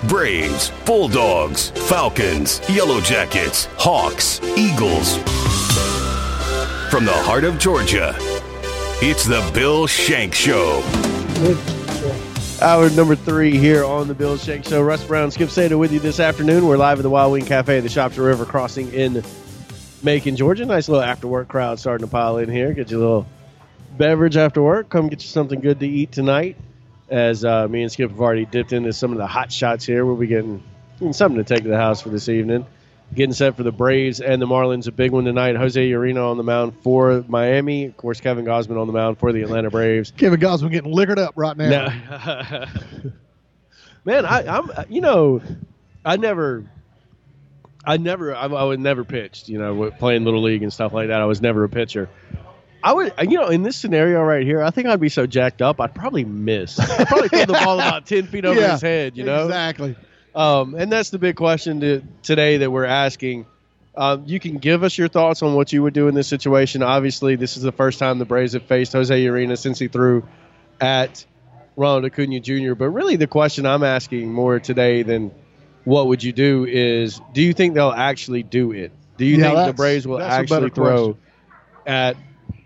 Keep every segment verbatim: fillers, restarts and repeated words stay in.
Braves, Bulldogs, Falcons, Yellow Jackets, Hawks, Eagles. From the heart of Georgia, it's the Bill Shank Show. Hour number three here on the Bill Shank Show. Russ Brown, Skip Sater with you this afternoon. We're live at the Wild Wing Cafe at the Shopton River Crossing in Macon, Georgia. Nice little after-work crowd starting to pile in here. Get you a little beverage after work. Come get you something good to eat tonight. As uh, me and Skip have already dipped into some of the hot shots here. We'll be getting, getting something to take to the house for this evening. Getting set for the Braves and the Marlins. A big one tonight. Jose Urena on the mound for Miami. Of course, Kevin Gausman on the mound for the Atlanta Braves. Kevin Gausman getting liquored up right now. now Man, I, I'm, you know, I never, I never, I, I would never pitched, you know, playing Little League and stuff like that. I was never a pitcher. I would, you know, in this scenario right here, I think I'd be so jacked up, I'd probably miss. I'd probably throw the ball about ten feet over yeah, his head, you know? Exactly. Um, and that's the big question to, today that we're asking. Um, you can give us your thoughts on what you would do in this situation. Obviously, this is the first time the Braves have faced Jose Urena since he threw at Ronald Acuna Junior But really the question I'm asking more today than what would you do is, do you think they'll actually do it? Do you yeah, think the Braves will actually throw question. at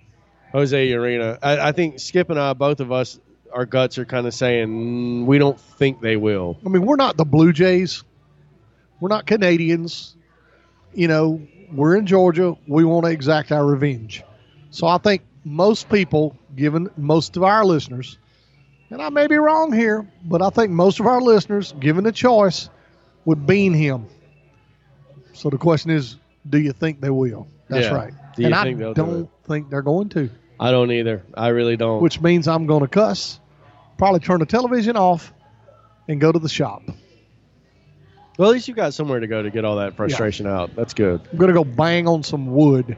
Jose Urena? I, I think Skip and I, both of us, our guts are kind of saying mm, we don't think they will. I mean, we're not the Blue Jays. We're not Canadians. You know, we're in Georgia. We want to exact our revenge. So I think most people, given most of our listeners, and I may be wrong here, but I think most of our listeners, given the choice, would bean him. So the question is, do you think they will? That's yeah. right. Do you and think I they'll do don't it? think they're going to. I don't either. I really don't. Which means I'm going to cuss, probably turn the television off, and go to the shop. Well, at least you got somewhere to go to get all that frustration yeah. out. That's good. I'm going to go bang on some wood.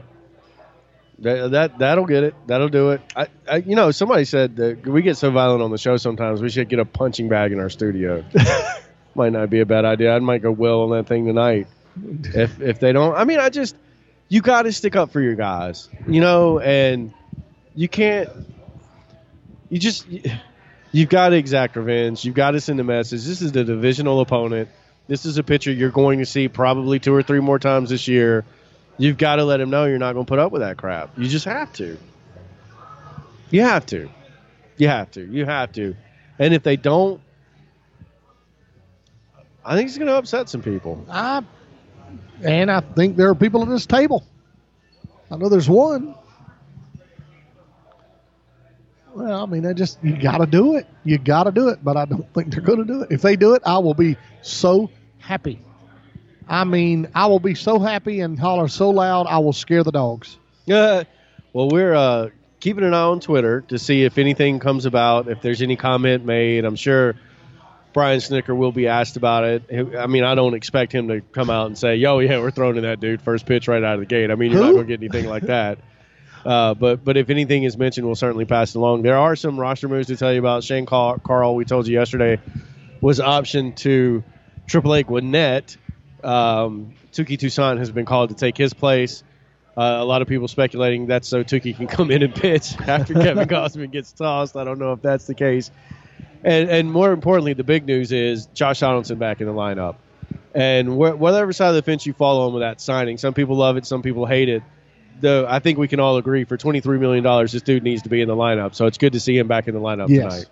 That, that, that'll get it. That'll do it. I, I, you know, somebody said that we get so violent on the show sometimes we should get a punching bag in our studio. Might not be a bad idea. I might go well on that thing tonight. If if they don't, I mean, I just, you got to stick up for your guys, you know, and you can't, you just, you've got to exact revenge. You've got to send a message. This is the divisional opponent. This is a pitcher you're going to see probably two or three more times this year. You've got to let him know you're not going to put up with that crap. You just have to. You have to. You have to. You have to. And if they don't, I think it's going to upset some people. I, and I think there are people at this table. I know there's one. Well, I mean, I just, you got to do it. You got to do it, but I don't think they're going to do it. If they do it, I will be so happy. I mean, I will be so happy and holler so loud, I will scare the dogs. Uh, well, we're uh, keeping an eye on Twitter to see if anything comes about, if there's any comment made. I'm sure Brian Snicker will be asked about it. I mean, I don't expect him to come out and say, yo, yeah, we're throwing to that dude first pitch right out of the gate. I mean, you're Who? not going to get anything like that. Uh, but but if anything is mentioned, we'll certainly pass it along. There are some roster moves to tell you about. Shane Carl, we told you yesterday, was optioned to Triple A Gwinnett. Um, Touki Toussaint has been called to take his place. Uh, a lot of people speculating that's so Touki can come in and pitch after Kevin Gausman gets tossed. I don't know if that's the case. And and more importantly, the big news is Josh Donaldson back in the lineup. And wh- whatever side of the fence you fall on with that signing, some people love it, some people hate it. Though I think we can all agree for twenty-three million dollars, this dude needs to be in the lineup. So it's good to see him back in the lineup yes. tonight.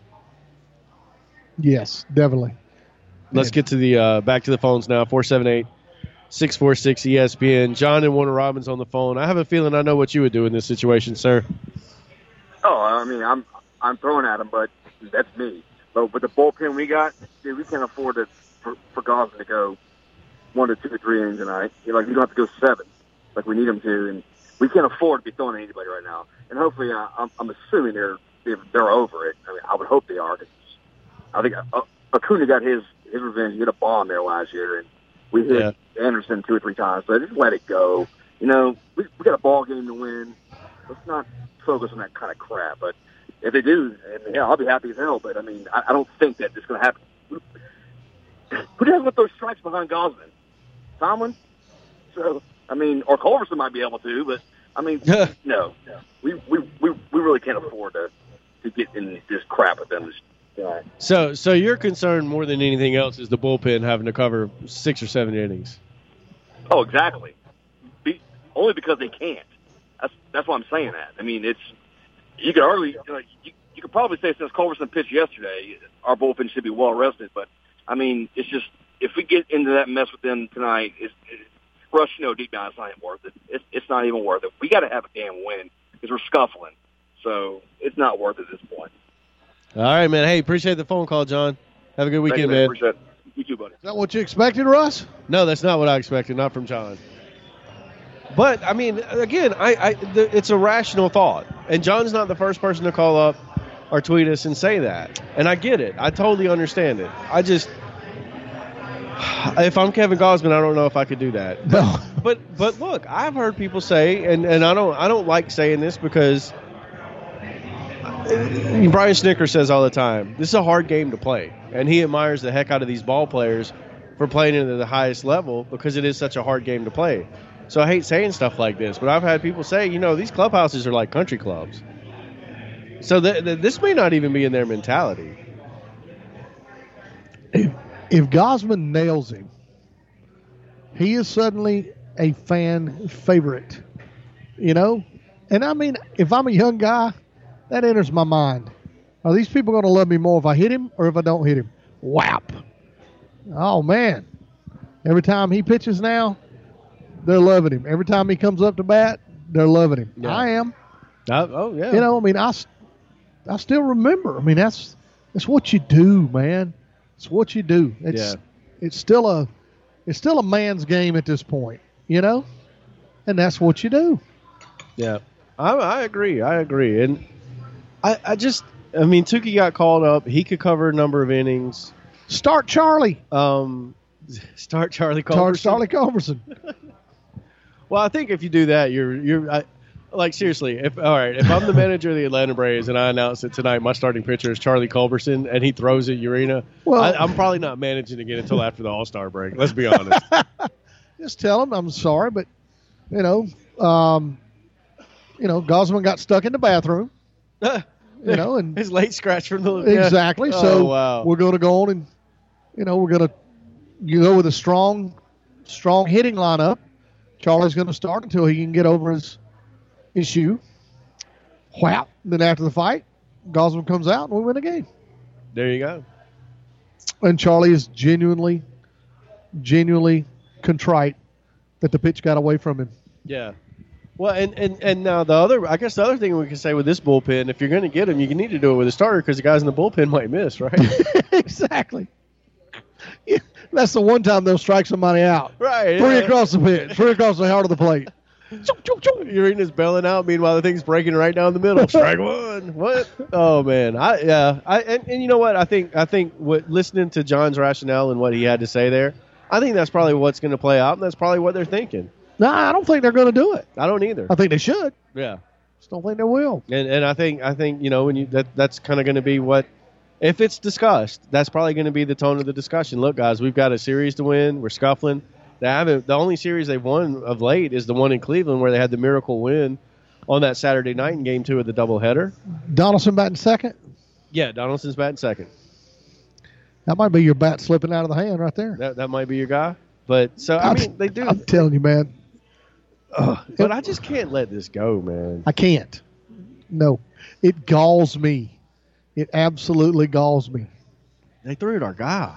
Yes, definitely. Let's get to the uh, back to the phones now. four seven eight, six four six, E S P N. John and Warner Robins on the phone. I have a feeling I know what you would do in this situation, sir. Oh, I mean, I'm I'm throwing at him, but that's me. But with the bullpen we got, dude, we can't afford to, for, for Gausman to go one to two or three innings tonight. You know, like, we don't have to go seven like we need him to, and we can't afford to be throwing at anybody right now. And hopefully, uh, I'm, I'm assuming they're they're over it. I mean, I would hope they are. Cause I think uh, Acuna got his his revenge. He hit a bomb there last year, and we hit yeah. Anderson two or three times. So just let it go. You know, we we got a ball game to win. Let's not focus on that kind of crap. But if they do, and yeah, I'll be happy as hell. But I mean, I, I don't think that it's going to happen. Who doesn't want those strikes behind Gausman? Tomlin. So I mean, or Culverson might be able to, but I mean, no, no. We, we we we really can't afford to to get in this crap with them. tonight. So, so your concern more than anything else is the bullpen having to cover six or seven innings. Oh, exactly. Be, only because they can't. That's that's why I'm saying that. I mean, it's you could hardly you, know, you, you could probably say since Culberson pitched yesterday, our bullpen should be well rested. But I mean, it's just if we get into that mess with them tonight, it's, it's Rush, you know, deep down, it's not even worth it. It's it's not even worth it. We got to have a damn win because we're scuffling. So it's not worth it at this point. All right, man. Hey, appreciate the phone call, John. Have a good weekend, Thank you, man. man. Appreciate it. You too, buddy. Is that what you expected, Russ? No, that's not what I expected. Not from John. But I mean, again, I, I the, it's a rational thought, and John's not the first person to call up or tweet us and say that. And I get it. I totally understand it. I just, if I'm Kevin Gausman, I don't know if I could do that. No. But but look, I've heard people say, and, and I don't I don't like saying this because Brian Snicker says all the time, this is a hard game to play, and he admires the heck out of these ball players for playing at the highest level because it is such a hard game to play. So I hate saying stuff like this, but I've had people say, you know, these clubhouses are like country clubs. So th- th- this may not even be in their mentality. If, if Gausman nails him, he is suddenly a fan favorite, you know? And I mean, if I'm a young guy, that enters my mind. Are these people going to love me more if I hit him or if I don't hit him? Whap. Oh, man. Every time he pitches now, they're loving him. Every time he comes up to bat, they're loving him. Yeah. I am. Uh, oh, yeah. You know, I mean, I, I still remember. I mean, that's that's what you do, man. It's what you do. It's Yeah. it's still a it's still a man's game at this point, you know? And that's what you do. Yeah, I, I agree. I agree. And I, I just, I mean, Tukey got called up. He could cover a number of innings. Start Charlie. Um, start Charlie Start Culberson. Charlie Culberson. Well, I think if you do that, you're you're I, like seriously. If all right, if I'm the manager of the Atlanta Braves and I announce that tonight my starting pitcher is Charlie Culberson and he throws at Urena, Well- I, I'm probably not managing again until after the All Star break. Let's be honest. Just tell him I'm sorry, but you know, um, you know, Gausman got stuck in the bathroom. You know, and his late scratch from the exactly. Yeah. So Oh, wow. we're going to go on and you know we're going to you go with a strong, strong hitting lineup. Charlie's going to start until he can get over his issue. Whap. Then after the fight, Gausman comes out and we win the game. There you go. And Charlie is genuinely, genuinely contrite that the pitch got away from him. Yeah. Well, and, and, and now the other, I guess the other thing we can say with this bullpen, if you're going to get him, you need to do it with a starter because the guys in the bullpen might miss, right? Exactly. Yeah, that's the one time they'll strike somebody out. Right. Three yeah. across the pitch, three across the heart of the plate. Urena's bailing out. Meanwhile, the thing's breaking right down the middle. Strike one. What? Oh man. I yeah. I and, and you know what? I think I think what listening to John's rationale and what he had to say there, I think that's probably what's going to play out, and that's probably what they're thinking. No, I don't think they're going to do it. I don't either. I think they should. Yeah. Just don't think they will. And and I think I think you know when you that that's kind of going to be what. If it's discussed, that's probably going to be the tone of the discussion. Look, guys, we've got a series to win. We're scuffling. They haven't. The only series they've won of late is the one in Cleveland where they had the miracle win on that Saturday night in Game Two of the doubleheader. Donaldson batting second. Yeah, Donaldson's batting second. That might be your bat slipping out of the hand right there. That that might be your guy. But so I I'm- mean, they do. I'm telling you, man. Ugh, but I just can't let this go, man. I can't. No, it galls me. It absolutely galls me. They threw at our guy,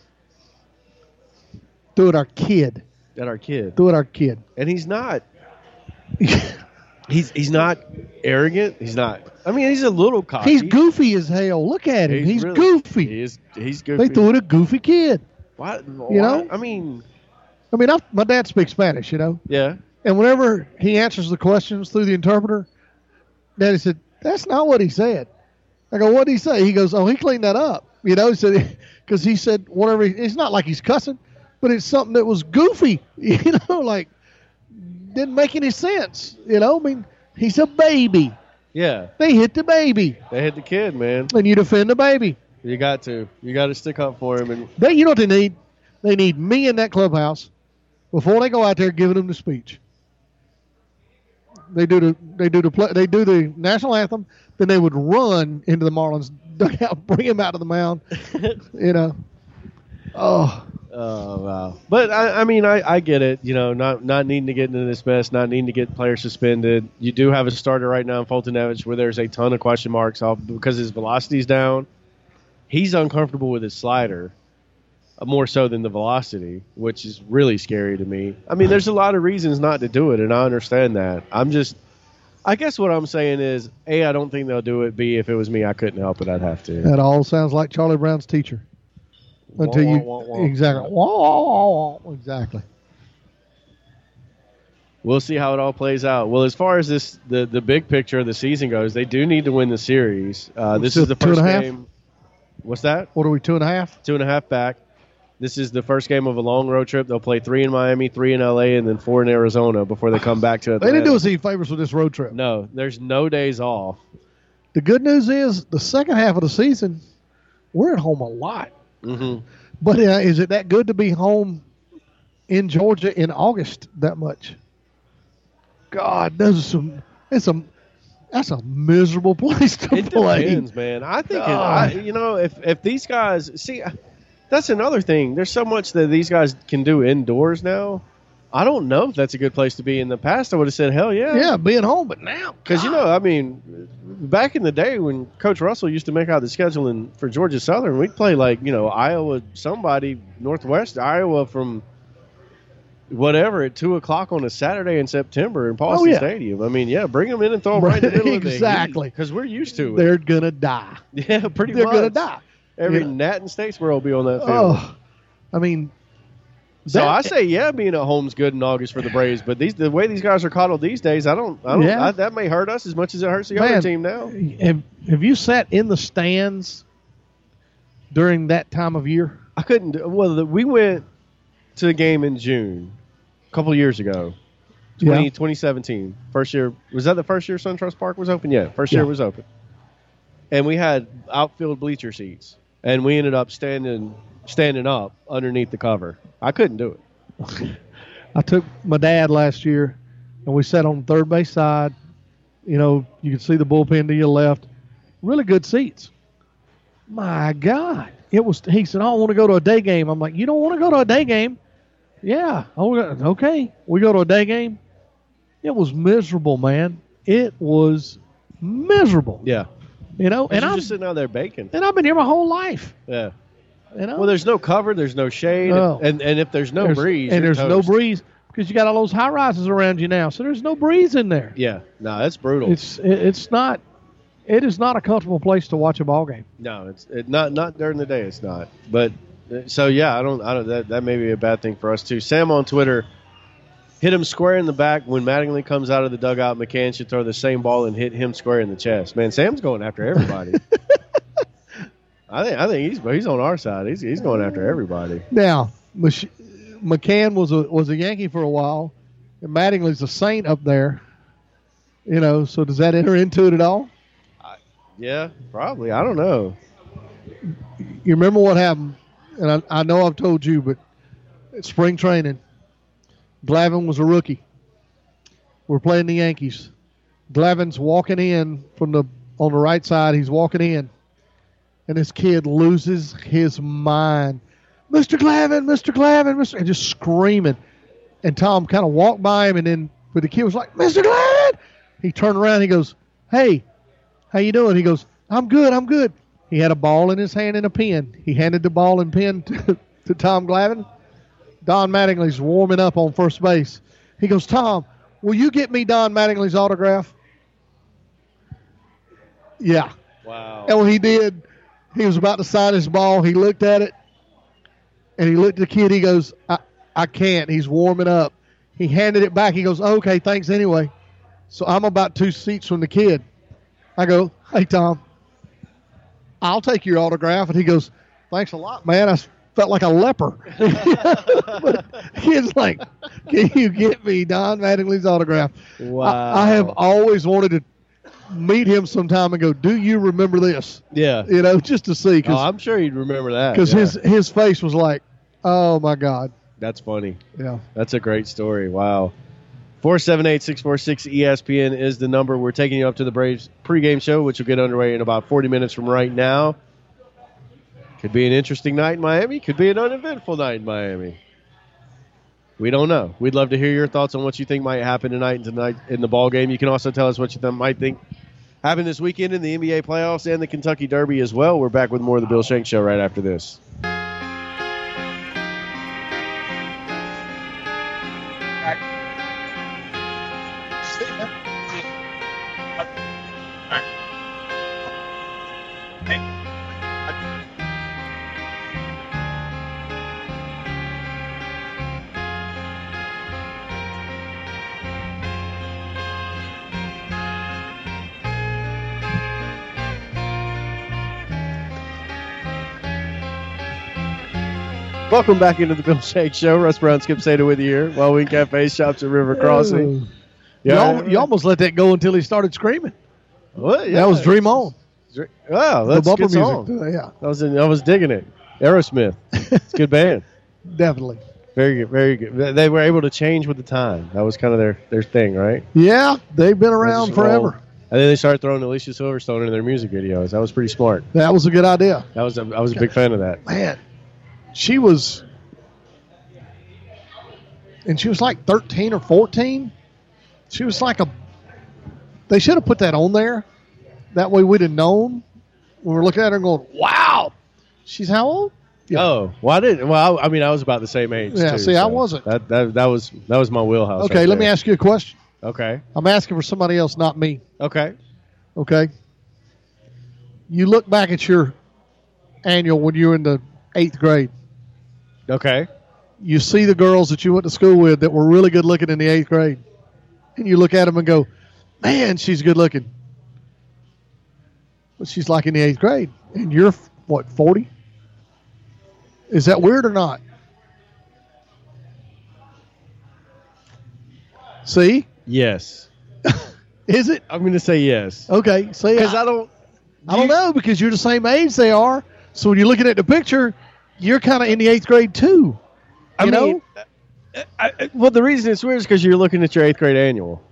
Do it, our kid. at our kid, Do it, our kid. and he's not. He's he's not arrogant. He's not. I mean, he's a little cocky. He's goofy as hell. Look at him. He's, really- goofy. He is. He's goofy. They threw it a goofy kid. Why, You why- know? I mean, I mean, I, my dad speaks Spanish, you know, yeah. and whenever he answers the questions through the interpreter, Daddy said, "That's not what he said." I go, "What did he say?" He goes, "Oh, he cleaned that up." You know, he said because he said whatever. He, it's not like he's cussing, but it's something that was goofy. You know, like didn't make any sense. You know, I mean, he's a baby. Yeah. They hit the baby, They hit the kid, man. and you defend the baby. You got to. You got to stick up for him. And They, you know what they need? They need me in that clubhouse before they go out there giving them the speech. They do the they do the play, they do the national anthem. Then they would run into the Marlins dugout, bring him out of the mound. You know. Oh. Oh wow! But I, I mean, I, I get it. You know, not not needing to get into this mess, not needing to get players suspended. You do have a starter right now in Foltynewicz where there's a ton of question marks off because his velocity's down. He's uncomfortable with his slider, uh, more so than the velocity, which is really scary to me. I mean, there's a lot of reasons not to do it, and I understand that. I'm just, I guess what I'm saying is, A, I don't think they'll do it. B, if it was me, I couldn't help it. I'd have to. That all sounds like Charlie Brown's teacher. Until you wah, wah, wah. exactly wah, wah, wah, wah, exactly. We'll see how it all plays out. Well, as far as this the, the big picture of the season goes, they do need to win the series. Uh, this Still is the two and first a half? game. What's that? What are we, two and a half? Two and a half back. This is the first game of a long road trip. They'll play three in Miami, three in L A, and then four in Arizona before they come back to Atlanta. They didn't do us any favors with this road trip. No, there's no days off. The good news is the second half of the season, we're at home a lot. Mm-hmm. But uh, is it that good to be home in Georgia in August that much? God, those are some. It's a. That's a miserable place to It play. depends, man. I think, it, I, you know, if if these guys see, that's another thing. There's so much that these guys can do indoors now. I don't know if that's a good place to be. In the past, I would have said, hell yeah. Yeah, being home, but now. Because, you know, I mean, back in the day when Coach Russell used to make out the scheduling for Georgia Southern, we'd play like, you know, Iowa, somebody, Northwest Iowa from whatever at two o'clock on a Saturday in September in Paulson Oh, yeah. Stadium. I mean, yeah, bring them in and throw them right in the middle Exactly. of the Because we're used to it. They're going to die. Yeah, pretty They're much. going to die. Every Yeah. Nat in Statesboro will be on that field. Oh, I mean. So that- I say, yeah, being at home's good in August for the Braves, but these the way these guys are coddled these days, I don't, I don't, Yeah. I, that may hurt us as much as it hurts the Man, other team now. Have, have you sat in the stands during that time of year? I couldn't. do- Well, the, we went to the game in June, a couple of years ago, twenty, Yeah. twenty seventeen. First year was that the first year SunTrust Park was open? Yeah, first year Yeah. it was open, and we had outfield bleacher seats, and we ended up standing standing up underneath the cover. I couldn't do it. I took my dad last year, and we sat on the third base side. You know, you could see the bullpen to your left. Really good seats. My God. It was. He said, I don't want to go to a day game. I'm like, you don't want to go to a day game? Yeah. Oh, okay. We go to a day game. It was miserable, man. It was miserable. Yeah, You know, and and you're I'm just sitting out there baking. and I've been here my whole life. Yeah. You know. Well, there's no cover, there's no shade, No. and and if there's no There's- breeze, and you're there's no toast. breeze because you got all those high rises around you now, so there's no breeze in there. Yeah, no, that's brutal. It's it, it's not. It is not a comfortable place to watch a ball game. No, it's it, not not during the day. It's not. But uh, so yeah, I don't. I don't. That, that may be a bad thing for us too. Sam on Twitter hit him square in the back when Mattingly comes out of the dugout. McCann should throw the same ball and hit him square in the chest. Man, Sam's going after everybody. I think. I think he's he's on our side. He's he's going after everybody. Now, Mich- McCann was a was a Yankee for a while, and Mattingly's a Saint up there. You know, so does that enter into it at all? Yeah, probably. I don't know. You remember what happened? And I, I know I've told you, but at spring training, Glavine was a rookie. We're playing the Yankees. Glavine's walking in from the on the right side. He's walking in, and this kid loses his mind. Mister Glavine, Mister Glavine, Mister and just screaming. And Tom kind of walked by him, and then but the kid was like, Mister Glavine. He turned around. He goes, "Hey, how you doing?" He goes, "I'm good. I'm good." He had a ball in his hand and a pen. He handed the ball and pen to, to Tom Glavine. Don Mattingly's warming up on first base. He goes, "Tom, will you get me Don Mattingly's autograph?" Yeah. Wow. And when he did, he was about to sign his ball. He looked at it, and he looked at the kid. He goes, I, I can't. He's warming up. He handed it back. He goes, "Okay, thanks anyway." So I'm about two seats from the kid. I go, "Hey, Tom, I'll take your autograph." And he goes, "Thanks a lot, man. I felt like a leper." But the kid's like, "Can you get me Don Mattingly's autograph?" Wow. I, I have always wanted to meet him sometime and go, "Do you remember this?" Yeah. You know, just to see. Oh, I'm sure you'd remember that. Because yeah. his, his face was like, "Oh, my God." That's funny. Yeah. That's a great story. Wow. four seven eight, six four six, E S P N is the number. We're taking you up to the Braves pregame show, which will get underway in about forty minutes from right now. Could be an interesting night in Miami. Could be an uneventful night in Miami. We don't know. We'd love to hear your thoughts on what you think might happen tonight and tonight in the ball game. You can also tell us what you th- might think happened this weekend in the N B A playoffs and the Kentucky Derby as well. We're back with more of the Bill Shanks Show right after this. Welcome back into the Bill Shanks Show. Russ Brown, Skip Sada with you here. Wild Wing Cafe, shops at River Crossing. Yeah, you, you almost let that go until he started screaming. Well, yeah. That was Dream On. Wow, that's the a good music. song. Yeah, I was in, I was digging it. Aerosmith, it's a good band. Definitely. Very good, very good. They were able to change with the time. That was kind of their, their thing, right? Yeah, they've been around forever. Roll. And then they started throwing Alicia Silverstone in their music videos. That was pretty smart. That was a good idea. That was a, I was a big fan of that. Man, she was, and she was like thirteen or fourteen. She was like a, they should have put that on there. That way we'd have known when we're looking at her and going, wow, she's how old? Yeah. Oh, well, I didn't. Well, I, I mean, I was about the same age. Yeah, too, see, so I wasn't. That, that that was that was my wheelhouse. Okay, right let me there. ask you a question. Okay. I'm asking for somebody else, not me. Okay. Okay. You look back at your annual when you were in the eighth grade. Okay. You see the girls that you went to school with that were really good looking in the eighth grade. And you look at them and go, man, she's good looking. But she's like in the eighth grade. And you're, what, forty? Is that weird or not? See? Yes. Is it? I'm going to say yes. Okay. See, Because I, I don't. I don't know, because you're the same age they are. So when you're looking at the picture, you're kind of in the eighth grade too. I You mean, know? I, I, well, the reason it's weird is because you're looking at your eighth grade annual.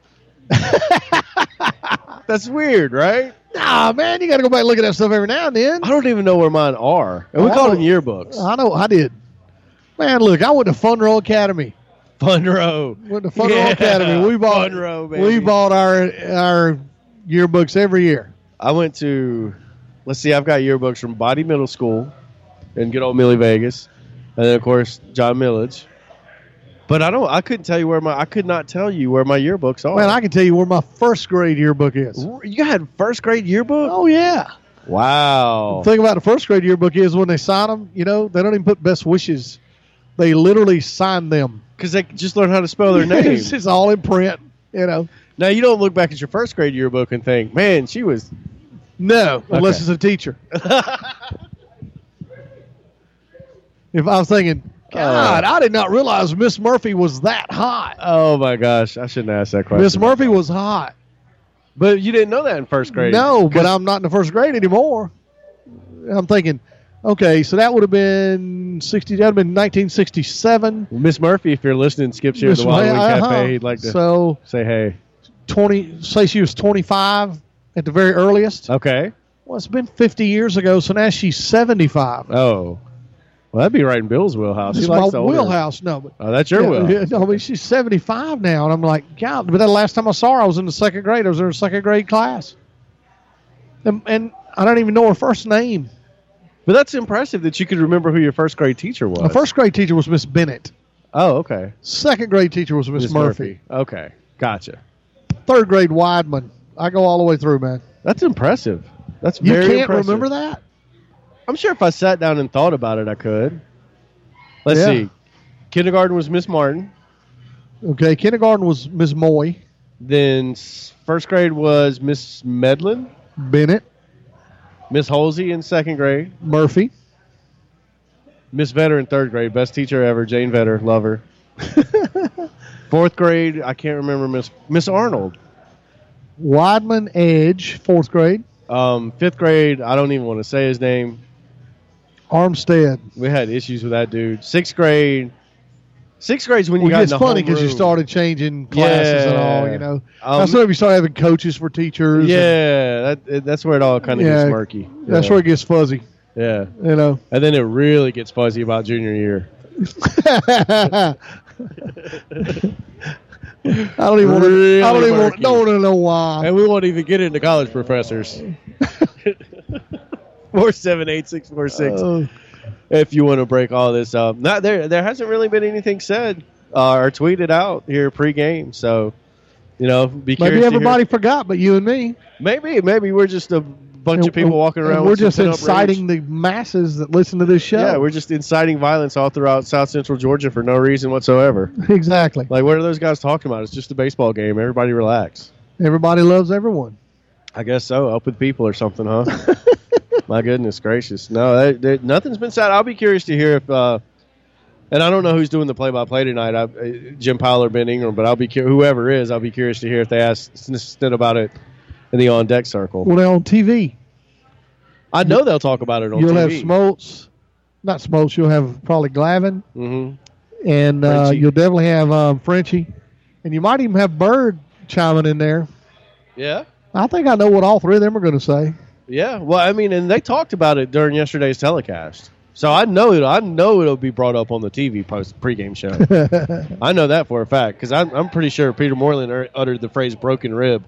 That's weird, right? Nah, man, you got to go back and look at that stuff every now and then. I don't even know where mine are. And we Oh, call them yearbooks. I know, I did. Man, look, I went to Fun Row Academy. Fun Row. Went to Fun Yeah, Row Academy. We bought Fun Row, baby. we bought our our yearbooks every year. I went to, let's see, I've got yearbooks from Body Middle School in good old Millie Vegas. And then, of course, John Millage. But I don't. I couldn't tell you where my. I could not tell you where my yearbooks are. Man, I can tell you where my first grade yearbook is. You had first grade yearbook? Oh yeah. Wow. The thing about the first grade yearbook is when they sign them, you know, they don't even put best wishes. They literally sign them. Because they just learn how to spell their name. It's just all in print, you know. Now you don't look back at your first grade yearbook and think, man, she was. No, unless Okay. it's a teacher. If I was thinking, God, I did not realize Miss Murphy was that hot. Oh my gosh, I shouldn't ask that question. Miss Murphy was hot. But you didn't know that in first grade. No, but I'm not in the first grade anymore. I'm thinking, okay, so that would have been sixty. That would have been nineteen sixty-seven. Miss Murphy, if you're listening, Skip's here at Miss the Wild Wing uh-huh. Cafe. He'd like to So say hey. twenty. Say she was twenty-five at the very earliest. Okay. Well, it's been fifty years ago, so now she's seventy-five. Oh. Well, that'd be right in Bill's wheelhouse. This He is my likes the older- wheelhouse. No, but Oh, that's your yeah, wheelhouse. yeah, no, I mean, she's seventy-five now, and I'm like, God. But the last time I saw her, I was in the second grade. I was in her second grade class, and, and I don't even know her first name. But that's impressive that you could remember who your first grade teacher was. My first grade teacher was Miss Bennett. Oh, okay. Second grade teacher was Miss Miss Murphy. Okay. Gotcha. Third grade Weidman. I go all the way through, man. That's impressive. That's You very can't impressive. remember that? I'm sure if I sat down and thought about it, I could. Let's Yeah. see. Kindergarten was Miss Martin. Okay, kindergarten was Miss Moy. Then s- first grade was Miss Medlin. Bennett. Miss Halsey in second grade. Murphy. Miss Vetter in third grade. Best teacher ever. Jane Vetter. Love her. Fourth grade, I can't remember Miss Miss Arnold. Weidman Edge, fourth grade. Um, fifth grade, I don't even want to say his name. Armstead. We had issues with that dude. Sixth grade, Sixth grade's when you well, got it's in the funny because you homeroom. started changing classes and all, Yeah. you know. Um, that's when you start having coaches for teachers. and- Yeah, that, that's where it all kind of Yeah, gets murky. That's yeah. where it gets fuzzy, Yeah. you know. And then it really gets fuzzy about junior year. I don't even want to. Really I don't even want, murky. don't want to know why. And we won't even get into college professors. four seven eight six four six. Uh, If you want to break all this up. Not there there hasn't really been anything said uh, or tweeted out here pre-game. So, you know, be curious maybe to everybody hear. forgot, but you and me. Maybe maybe we're just a bunch And- of people walking and around we're with some just pent-up inciting rage. the masses that listen to this show. Yeah, we're just inciting violence all throughout South Central Georgia for no reason whatsoever. exactly. Like, what are those guys talking about? It's just a baseball game. Everybody relax. Everybody loves everyone. I guess so. Up with people or something, huh? My goodness gracious. No, they, they, nothing's been said. I'll be curious to hear if, uh, and I don't know who's doing the play-by-play tonight, I, uh, Jim Powell or Ben Ingram, but I'll be cu- whoever is, I'll be curious to hear if they ask Snit about it in the on-deck circle. Well, they're on T V. I know they'll talk about it on You'll T V. have Smoltz. Not Smoltz. You'll have probably Glavin. Mm-hmm. And uh, Frenchie. you'll definitely have um, Frenchie. And you might even have Bird chiming in there. Yeah. I think I know what all three of them are going to say. Yeah, well, I mean, and they talked about it during yesterday's telecast, so I know it. I know it'll be brought up on the T V post pregame show. I know that for a fact because I'm, I'm pretty sure Peter Moreland er- uttered the phrase "broken rib."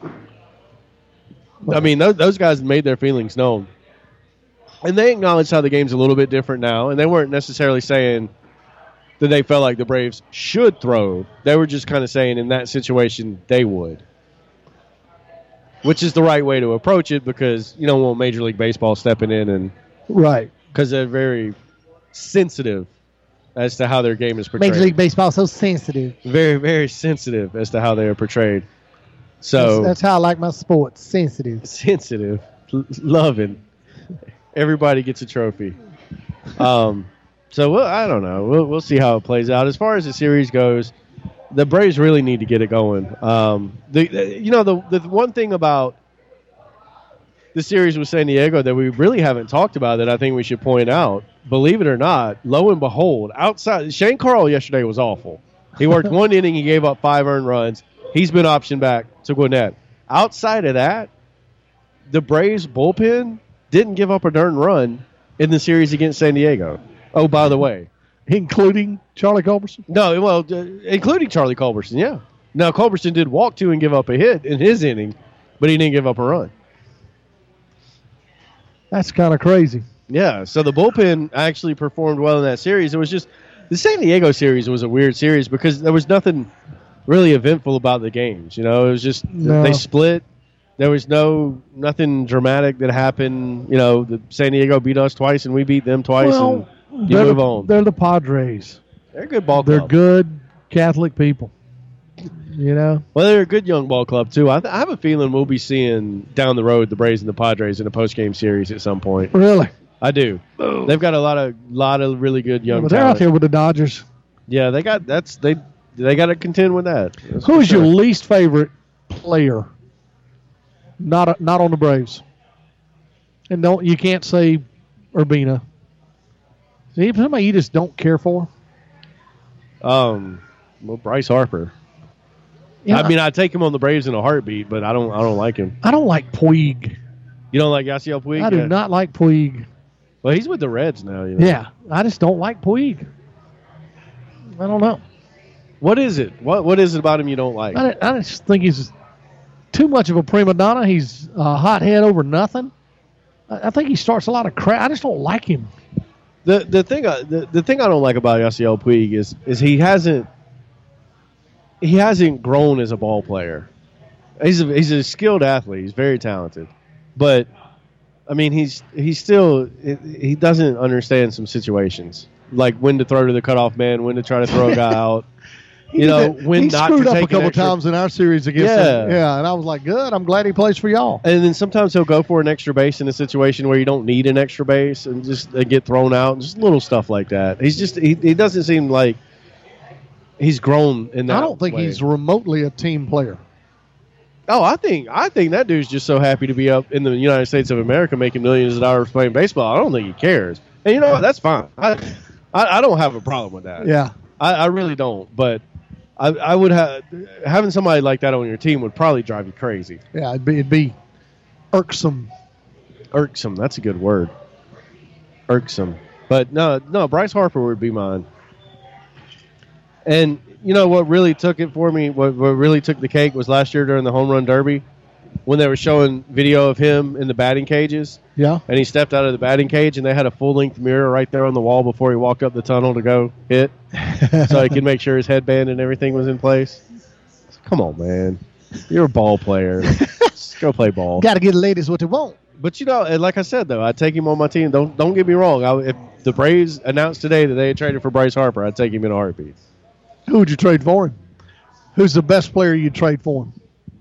I mean, those, those guys made their feelings known, and they acknowledged how the game's a little bit different now, and they weren't necessarily saying that they felt like the Braves should throw. They were just kind of saying in that situation they would. Which is the right way to approach it because you don't want Major League Baseball stepping in and Right. because they're very sensitive as to how their game is portrayed. Major League Baseball is so sensitive. Very, very sensitive as to how they are portrayed. So That's, that's how I like my sports. Sensitive. sensitive, l- loving. Everybody gets a trophy. Um, so we'll, I don't know. We'll we'll see how it plays out. As far as the series goes, the Braves really need to get it going. Um, the, the you know the the one thing about the series with San Diego that we really haven't talked about that I think we should point out, believe it or not, lo and behold, outside Shane Carl yesterday was awful. He worked one inning, he gave up five earned runs. He's been optioned back to Gwinnett. Outside of that, the Braves bullpen didn't give up a darn run in the series against San Diego. Oh, by the way. Including Charlie Culberson? No, well, uh, including Charlie Culberson, yeah. Now, Culberson did walk two and give up a hit in his inning, but he didn't give up a run. That's kind of crazy. Yeah, so the bullpen actually performed well in that series. It was just the San Diego series was a weird series because there was nothing really eventful about the games. You know, it was just No. they split. There was no nothing dramatic that happened. You know, the San Diego beat us twice and we beat them twice, Well, and you they're move the, on. They're the Padres. They're a good ball They're club. good Catholic people. You know? Well, they're a good young ball club too. I, th- I have a feeling we'll be seeing down the road the Braves and the Padres in a post game series at some point. Really? I do. They've got a lot of lot of really good young. But they're talent. out there with the Dodgers. Yeah, they got that's they they got to contend with that. That's for Who's sure. your least favorite player? Not a, not on the Braves. And don't you can't say Urbina. See, somebody you just don't care for. Um, well, Bryce Harper. Yeah, I mean, I take him on the Braves in a heartbeat, but I don't I don't like him. I don't like Puig. You don't like Yasiel Puig? I do Yeah. not like Puig. Well, he's with the Reds now. You know? Yeah, I just don't like Puig. I don't know. What is it? What What is it about him you don't like? I, I just think he's too much of a prima donna. He's a hothead over nothing. I, I think he starts a lot of crap. I just don't like him. The the thing I, the, the thing I don't like about Yasiel Puig is is he hasn't he hasn't grown as a ball player. He's a, he's a skilled athlete. He's very talented, but I mean he's he's still he doesn't understand some situations like when to throw to the cutoff man, when to try to throw a guy out. You know, when he not screwed to up take a an couple extra- times in our series against Yeah. him. Yeah, and I was like, good. I'm glad he plays for y'all. And then sometimes he'll go for an extra base in a situation where you don't need an extra base and just uh, get thrown out. Just little stuff like that. He's just he, he doesn't seem like he's grown in that. I don't think way. he's remotely a team player. Oh, I think I think that dude's just so happy to be up in the United States of America making millions of dollars playing baseball. I don't think he cares. And you know what? That's fine. I I, I don't have a problem with that. Yeah. I, I really don't. But I, I would have having somebody like that on your team would probably drive you crazy. Yeah, it'd be, it'd be irksome. Irksome. That's a good word. Irksome. But no, no, Bryce Harper would be mine. And you know what really took it for me, what, what really took the cake was last year during the home run derby when they were showing video of him in the batting cages. Yeah. And he stepped out of the batting cage and they had a full-length mirror right there on the wall before he walked up the tunnel to go hit so he could make sure his headband and everything was in place. Come on, man. You're a ball player. Just go play ball. Got to get the ladies what they want. But, you know, and like I said, though, I'd take him on my team. Don't don't get me wrong. I, if the Braves announced today that they had traded for Bryce Harper, I'd take him in a heartbeat. Who would you trade for him? Who's the best player you'd trade for him?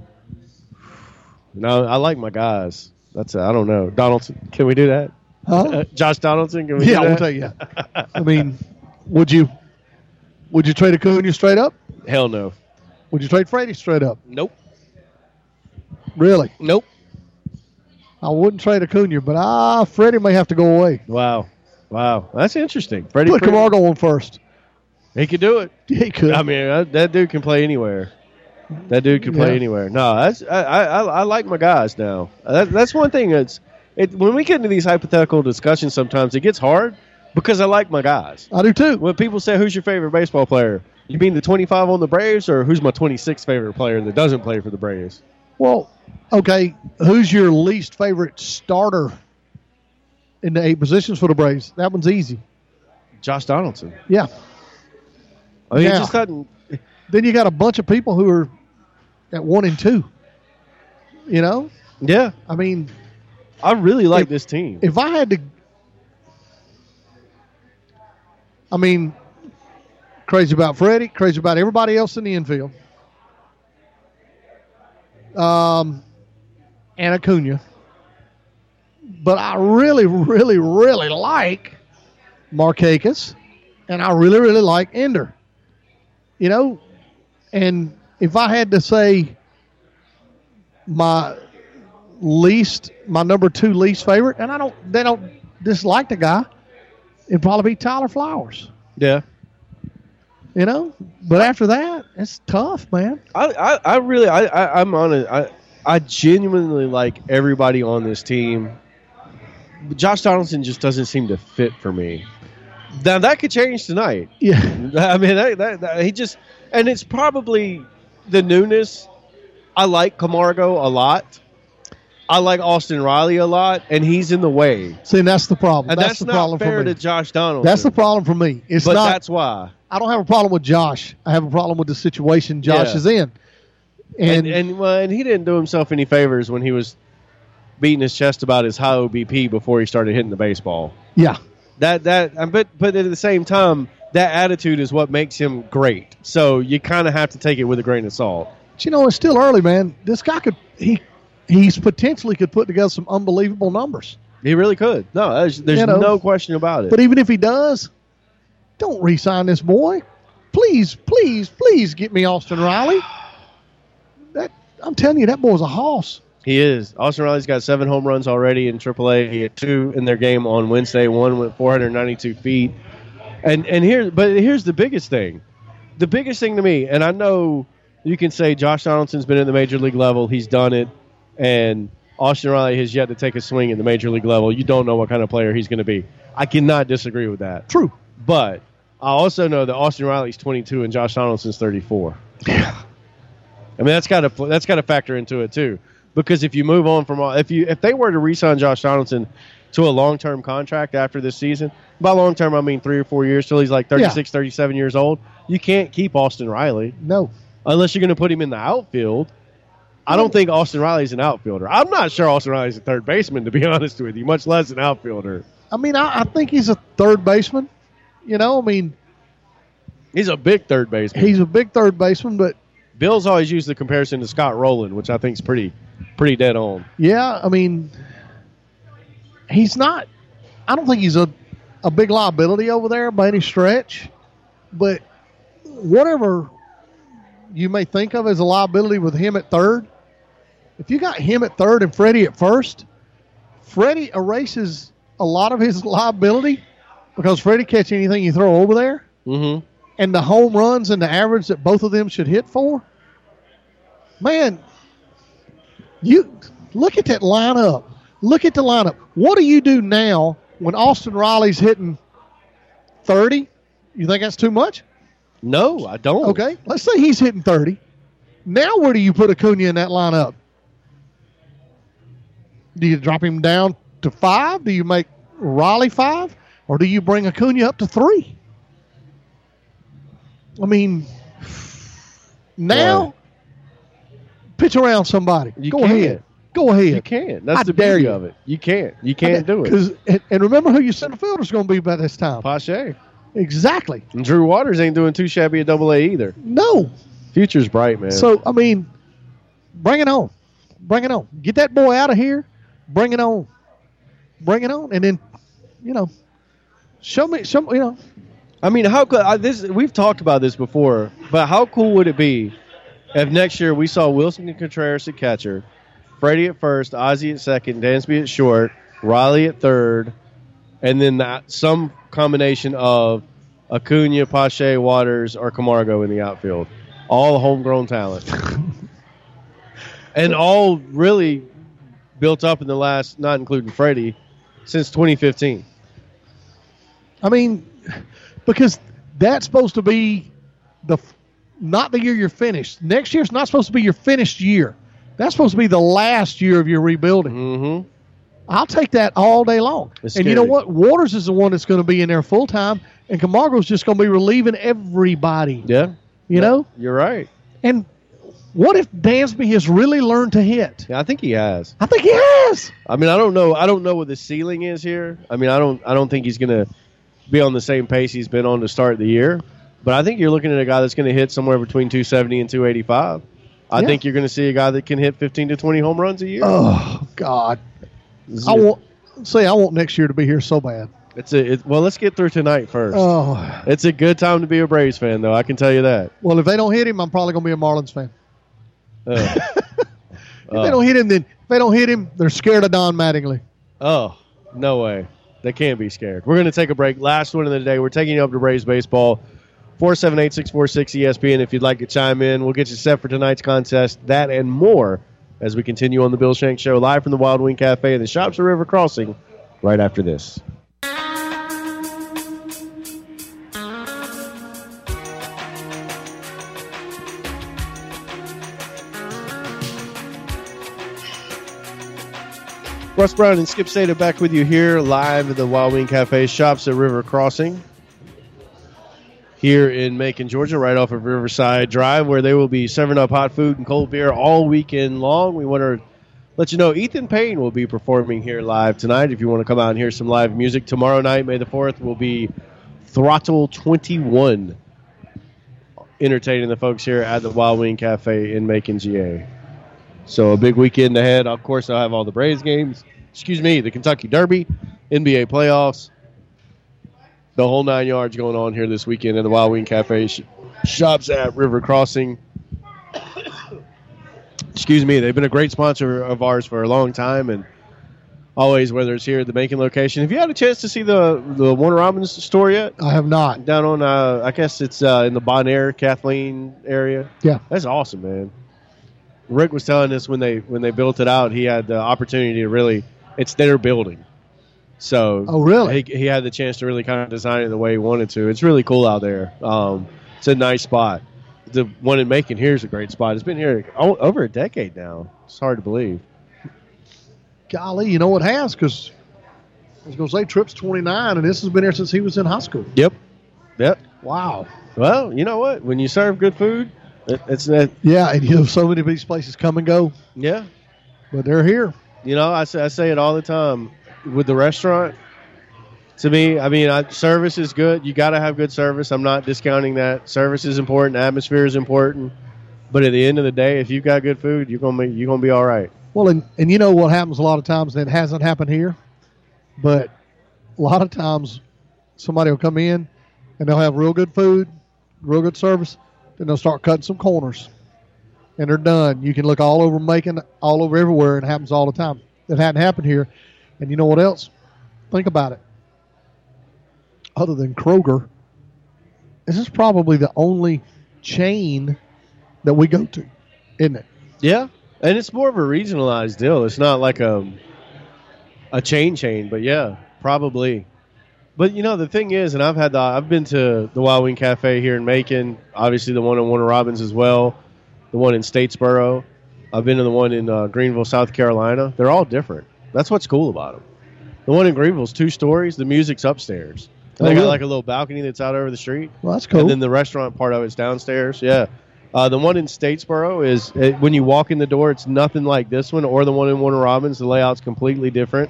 No, I like my guys. That's a, I don't know. Donaldson. Can we do that? Huh? Uh, Josh Donaldson? Can we Yeah, do that? we'll tell you. I mean, would you would you trade Acuna straight up? Hell no. Would you trade Freddie straight up? Nope. Really? Nope. I wouldn't trade Acuna, but ah, Freddie may have to go away. Wow. Wow. That's interesting. Freddie Put Camargo on first. He could do it. Yeah, he could. I mean, that, that dude can play anywhere. That dude can play Yeah. anywhere. No, that's I, I I like my guys now. That, that's one thing that's it. When we get into these hypothetical discussions, sometimes it gets hard because I like my guys. I do too. When people say, "Who's your favorite baseball player?" You mean the twenty-five on the Braves, or who's my twenty-sixth favorite player that doesn't play for the Braves? Well, okay, who's your least favorite starter in the eight positions for the Braves? That one's easy. Josh Donaldson. Yeah. I mean, Yeah. he just doesn't. Then you got a bunch of people who are at one and two. You know? Yeah, I mean, I really like If- this team. if I had to, I mean, crazy about Freddie, crazy about everybody else in the infield. Um, and Acuna. But I really, really, really like Markakis, and I really, really like Ender. You know, and if I had to say my least, my number two least favorite, and I don't, they don't dislike the guy, it'd probably be Tyler Flowers. Yeah, You know, but after that, it's tough, man. I, I, I really, I, I, I'm on it. I, I genuinely like everybody on this team. Josh Donaldson just doesn't seem to fit for me. Now that could change tonight. Yeah, I mean, that, that, that, he just, and it's probably the newness. I like Camargo a lot. I like Austin Riley a lot, and he's in the way. see, and that's the problem. And that's, that's, the not problem fair for me. to Josh Donaldson. That's the problem for me. It's but not. that's why. I don't have a problem with Josh. I have a problem with the situation Josh Yeah. is in. And And, and, well, and he didn't do himself any favors when he was beating his chest about his high O B P before he started hitting the baseball. yeah, That that, but but at the same time, that attitude is what makes him great. So you kind of have to take it with a grain of salt. but you know, it's still early, man. This guy could he he's potentially could put together some unbelievable numbers. He really could. No, there's, there's You know, no question about it. But even if he does, don't re-sign this boy. Please, please, please get me Austin Riley. That I'm telling you, that boy's a hoss. He is. Austin Riley's got seven home runs already in triple A. He had two in their game on Wednesday. One went four hundred ninety-two feet. And and here, but here's the biggest thing. The biggest thing to me, and I know you can say Josh Donaldson's been in the major league level. He's done it. And Austin Riley has yet to take a swing at the major league level. You don't know what kind of player he's going to be. I cannot disagree with that. True. But I also know that Austin Riley's twenty-two and Josh Donaldson's thirty-four. Yeah. I mean, that's got to that's got to factor into it too, because if you move on from if you if they were to re-sign Josh Donaldson to a long-term contract after this season, by long-term I mean three or four years till he's like thirty-six, Yeah. thirty-seven years old, you can't keep Austin Riley No. unless you're going to put him in the outfield. I don't think Austin Riley's an outfielder. I'm not sure Austin Riley's a third baseman, to be honest with you, much less an outfielder. I mean, I, I think he's a third baseman. You know, I mean, He's a big third baseman. he's a big third baseman, but Bill's always used the comparison to Scott Rowland, which I think is pretty pretty dead on. yeah, I mean, he's not. I don't think he's a, a big liability over there by any stretch. But whatever you may think of as a liability with him at third, if you got him at third and Freddie at first, Freddie erases a lot of his liability because Freddie catch anything you throw over there. Mm-hmm. and the home runs and the average that both of them should hit for, man, you look at that lineup. Look at the lineup. What do you do now when Austin Riley's hitting thirty? You think that's too much? No, I don't. Okay, let's say he's hitting thirty. Now where do you put Acuna in that lineup? Do you drop him down to five? Do you make Riley five? Or do you bring Acuna up to three? I mean, now yeah. pitch around somebody. You Go can't. ahead. Go ahead. You can't. That's I the dare beauty you. of it. You can't. You can't do it. Cause, and, and remember who your center fielder's going to be by this time. Pache. Exactly. And Drew Waters ain't doing too shabby at double A either. No. Future's bright, man. So, I mean, bring it on. Bring it on. Get that boy out of here. Bring it on. Bring it on. And then, you know, show me, show me, you know. I mean, how could I, this? We've talked about this before, but how cool would it be if next year we saw Wilson and Contreras at catcher, Freddie at first, Ozzie at second, Dansby at short, Riley at third, and then that, some combination of Acuna, Pache, Waters, or Camargo in the outfield. All homegrown talent. And all really built up in the last, not including Freddie, since twenty fifteen. I mean, because that's supposed to be the not the year you're finished. Next year's not supposed to be your finished year. That's supposed to be the last year of your rebuilding. Mm-hmm. I'll take that all day long. It's and scary. you know what? Waters is the one that's going to be in there full time, and Camargo's just going to be relieving everybody. Yeah. You know? You're right. And what if Dansby has really learned to hit? Yeah, I think he has. I think he has. I mean, I don't know. I don't know what the ceiling is here. I mean, I don't. I don't think he's going to be on the same pace he's been on to start the year. But I think you're looking at a guy that's going to hit somewhere between two seventy and two eighty-five. I Yeah. think you're going to see a guy that can hit fifteen to twenty home runs a year. Oh God! It's, I want say I want next year to be here so bad. It's a. It, well, let's get through tonight first. Oh It's a good time to be a Braves fan, though. I can tell you that. well, if they don't hit him, I'm probably going to be a Marlins fan. Uh, If they don't hit him, then if they don't hit him, they're scared of Don Mattingly. Oh, no way. They can't be scared. We're going to take a break. Last one of the day. We're taking you up to Braves baseball. four seven eight, six four six E S P N if you'd like to chime in. We'll get you set for tonight's contest. That and more as we continue on the Bill Shanks Show live from the Wild Wing Cafe in the Shops at River Crossing right after this. Russ Brown and Skip Sada back with you here live at the Wild Wing Cafe Shops at River Crossing here in Macon, Georgia, right off of Riverside Drive, where they will be serving up hot food and cold beer all weekend long. We want to let you know Ethan Payne will be performing here live tonight. If you want to come out and hear some live music tomorrow night, May the fourth, will be Throttle twenty-one entertaining the folks here at the Wild Wing Cafe in Macon, G A. So a big weekend ahead. Of course, I'll have all the Braves games. Excuse me, the Kentucky Derby, N B A playoffs, the whole nine yards going on here this weekend in the Wild Wing Cafe sh- Shops at River Crossing. Excuse me, they've been a great sponsor of ours for a long time, and always, whether it's here at the Macon location. Have you had a chance to see the the Warner Robins store yet? I have not. Down on, uh, I guess it's uh, in the Bonaire, Kathleen area. Yeah. That's awesome, man. Rick was telling us when they when they built it out, he had the opportunity to really, it's their building. So Oh, really? he, he had the chance to really kind of design it the way he wanted to. It's really cool out there. Um, it's a nice spot. The one in Macon here is a great spot. It's been here o- over a decade now. It's hard to believe. Golly, you know it has, because I was going to say Tripp's twenty-nine, and this has been here since he was in high school. Yep. Yep. Wow. Well, you know what? When you serve good food, it, it's that. Yeah, and you know, so many of these places come and go, Yeah. but they're here. You know, I say, I say it all the time with the restaurant. To me, I mean, I, service is good. You got to have good service. I'm not discounting that. Service is important. Atmosphere is important. But at the end of the day, if you've got good food, you're gonna be you're gonna be all right. Well, and, and you know what happens a lot of times, and it hasn't happened here, but a lot of times somebody will come in and they'll have real good food, real good service, then they'll start cutting some corners, and they're done. You can look all over Macon, all over everywhere, and it happens all the time. It hadn't happened here. And you know what else? Think about it. Other than Kroger, this is probably the only chain that we go to, isn't it? Yeah, and it's more of a regionalized deal. It's not like a a chain chain, but yeah, probably. But you know, the thing is, and I've had the I've been to the Wild Wing Cafe here in Macon, obviously the one in Warner Robins as well, the one in Statesboro. I've been to the one in uh, Greenville, South Carolina. They're all different. That's what's cool about them. The one in Greenville's two stories. The music's upstairs. And Oh, they got really? like a little balcony that's out over the street. Well, that's cool. And then the restaurant part of it's downstairs. Yeah. Uh, the one in Statesboro is it, when you walk in the door, it's nothing like this one or the one in Warner Robins. The layout's completely different.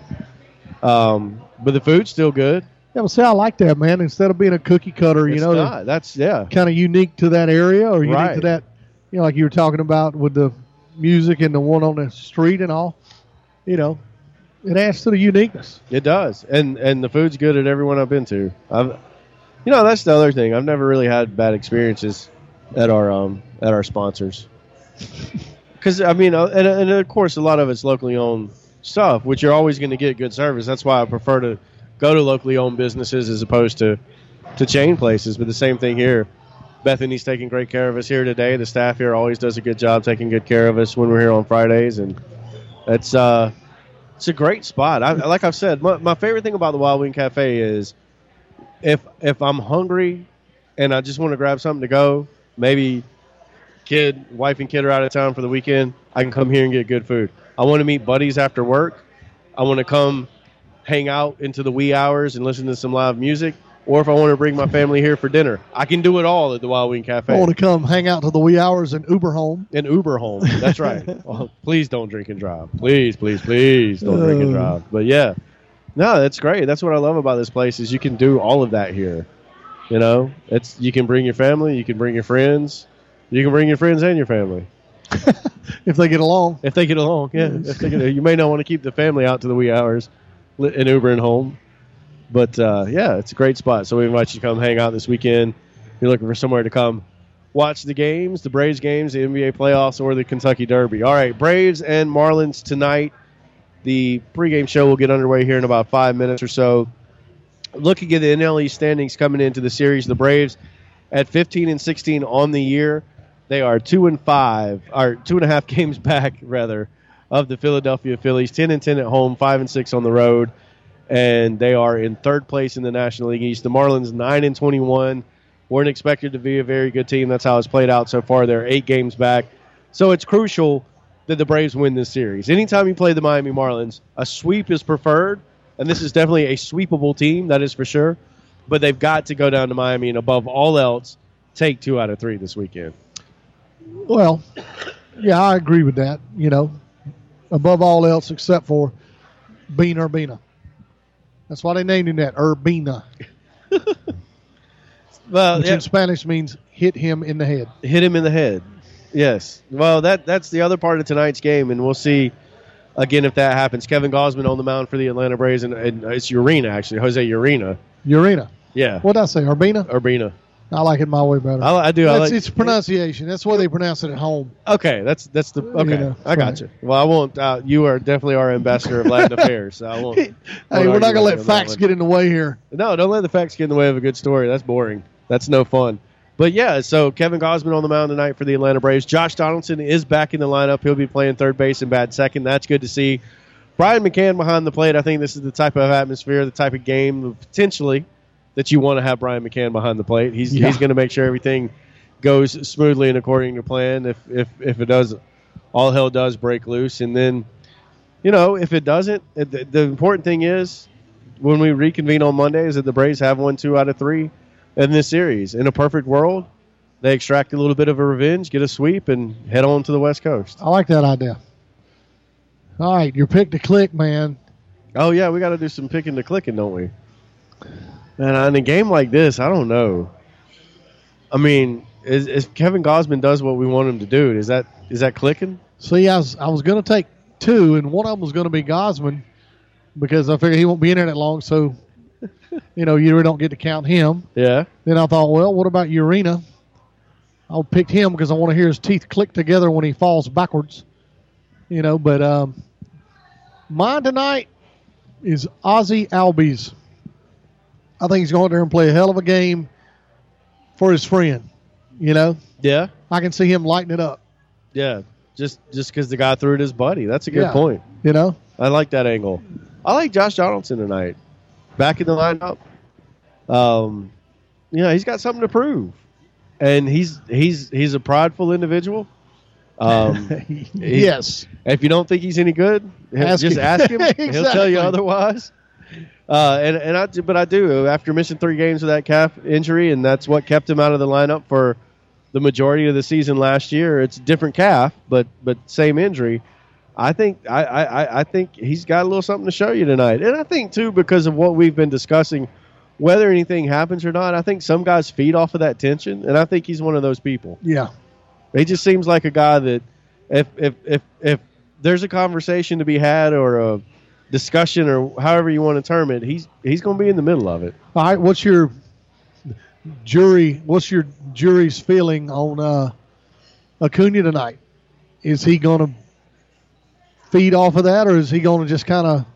Um, but the food's still good. Yeah, well, see, I like that, man. Instead of being a cookie cutter, you It's know, not. That's yeah. kind of unique to that area or unique Right. to that, you know, like you were talking about with the music and the one on the street and all. You know, it adds to the uniqueness. It does, and and the food's good at everyone I've been to. I've, you know, that's the other thing. I've never really had bad experiences at our um at our sponsors. Because I mean, uh, and, and of course, a lot of it's locally owned stuff, which you're always going to get good service. That's why I prefer to go to locally owned businesses as opposed to to chain places. But the same thing here. Bethany's taking great care of us here today. The staff here always does a good job taking good care of us when we're here on Fridays, and it's uh. It's a great spot. I, like I've said, my, my favorite thing about the Wild Wing Cafe is if if I'm hungry and I just want to grab something to go, maybe kid, wife and kid are out of town for the weekend, I can come here and get good food. I want to meet buddies after work. I want to come hang out into the wee hours and listen to some live music. Or if I want to bring my family here for dinner, I can do it all at the Wild Wing Cafe. I want to come hang out to the wee hours and Uber home. An Uber home. That's right. Oh, please don't drink and drive. Please, please, please don't drink and drive. But yeah, no, that's great. That's what I love about this place is you can do all of that here. You know, it's you can bring your family, you can bring your friends, you can bring your friends and your family If they get along. if they get along. Yeah, if they get, you may not want to keep the family out to the wee hours, li- and Ubering home. But, uh, yeah, it's a great spot. So we invite you to come hang out this weekend. If you're looking for somewhere to come watch the games, the Braves games, the N B A playoffs, or the Kentucky Derby. All right, Braves and Marlins tonight. The pregame show will get underway here in about five minutes or so. Looking at the N L East standings coming into the series, the Braves at fifteen and sixteen on the year. They are two and five, or two and a half games back, rather, of the Philadelphia Phillies. ten and ten at home, five and six on the road. And they are in third place in the National League East. The Marlins, nine and twenty-one, weren't expected to be a very good team. That's how it's played out so far. They're eight games back. So it's crucial that the Braves win this series. Anytime you play the Miami Marlins, a sweep is preferred, and this is definitely a sweepable team, that is for sure. But they've got to go down to Miami and, above all else, take two out of three this weekend. Well, yeah, I agree with that. You know, above all else except for Bean Urbina. That's why they named him that, Urbina, Well, which yeah, in Spanish means hit him in the head. hit him in the head. Yes. Well, that that's the other part of tonight's game, and we'll see, again, if that happens. Kevin Gausman on the mound for the Atlanta Braves, and, and it's Urena, actually, Jose Urena. Urena. Yeah. What did I say, Urbina? Urbina. I like it my way better. I, I do. I That's like, its pronunciation. That's the way they pronounce it at home. Okay, that's that's the okay. You know, I got right. you. Well, I won't. Uh, you are definitely our ambassador of Latin affairs. So I won't. Hey, we're not going to let facts get in the way here. No, don't let the facts get in the way of a good story. That's boring. That's no fun. But yeah, so Kevin Gausman on the mound tonight for the Atlanta Braves. Josh Donaldson is back in the lineup. He'll be playing third base and bat second. That's good to see. Brian McCann behind the plate. I think this is the type of atmosphere, the type of game potentially that you want to have Brian McCann behind the plate. He's Yeah. he's going to make sure everything goes smoothly and according to plan. If if if it does, all hell does break loose, and then, you know, if it doesn't, it, the, the important thing is when we reconvene on Monday is that the Braves have won two out of three in this series. In a perfect world, they extract a little bit of a revenge, get a sweep, and head on to the West Coast. I like that idea. All right, your pick to click, man. Oh yeah, we got to do some picking to clicking, don't we? And in a game like this, I don't know. I mean, is, is Kevin Gausman does what we want him to do? Is that is that clicking? See, I was, I was going to take two, and one of them was going to be Gosman because I figured he won't be in there that long, so, you know, you really don't get to count him. Yeah. Then I thought, well, what about Urena? I'll pick him because I want to hear his teeth click together when he falls backwards. You know, but um, mine tonight is Ozzie Albies. I think he's going there and play a hell of a game. for his friend. You know, Yeah, I can see him lighting it up. yeah. Just just because the guy threw it his buddy. That's a good Yeah. point. You know, I like that angle. I like Josh Donaldson tonight. Back in the lineup. Um, you know, he's got something to prove. And he's he's he's a prideful individual. Um, he- yes. If you don't think he's any good, Ask just him. ask him. He'll tell you Exactly. otherwise. Uh, and and I do- but I do after missing three games with that calf injury, and that's what kept him out of the lineup for the majority of the season last year. It's a different calf, but but same injury. I think I, I, I think he's got a little something to show you tonight, and I think too because of what we've been discussing, whether anything happens or not. I think some guys feed off of that tension, and I think he's one of those people. Yeah. He just seems like a guy that if if if if there's a conversation to be had or a discussion or however you want to term it, he's he's going to be in the middle of it. All right. What's your jury? What's your jury's feeling on uh, Acuna tonight? Is he going to feed off of that, or is he going to just kind of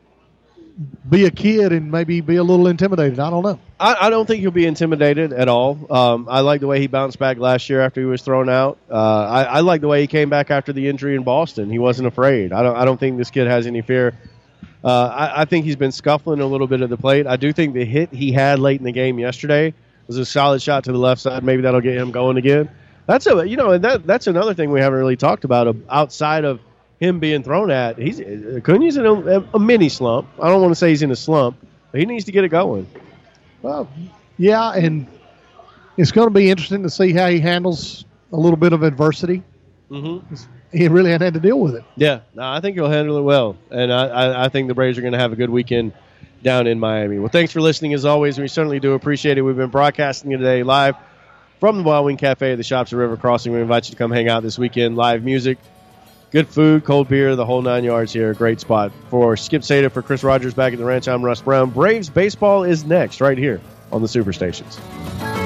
be a kid and maybe be a little intimidated? I don't know. I, I don't think he'll be intimidated at all. Um, I like the way he bounced back last year after he was thrown out. Uh, I, I like the way he came back after the injury in Boston. He wasn't afraid. I don't. I don't think this kid has any fear. Uh, I, I think he's been scuffling a little bit at the plate. I do think the hit he had late in the game yesterday was a solid shot to the left side. Maybe that'll get him going again. That's a you know and that that's another thing we haven't really talked about uh, outside of him being thrown at. He's Acuna's in a, a mini slump. I don't want to say he's in a slump, but he needs to get it going. Well, yeah, and it's going to be interesting to see how he handles a little bit of adversity. Mm-hmm. He really hadn't had to deal with it. Yeah, no, I think he'll handle it well, and I, I, I think the Braves are going to have a good weekend down in Miami. Well, thanks for listening as always. We certainly do appreciate it. We've been broadcasting today live from the Wild Wing Cafe at the Shops at River Crossing. We invite you to come hang out this weekend. Live music, good food, cold beer, the whole nine yards here. Great spot. For Skip Sada, for Chris Rogers back at the ranch, I'm Russ Brown. Braves baseball is next right here on the Superstations.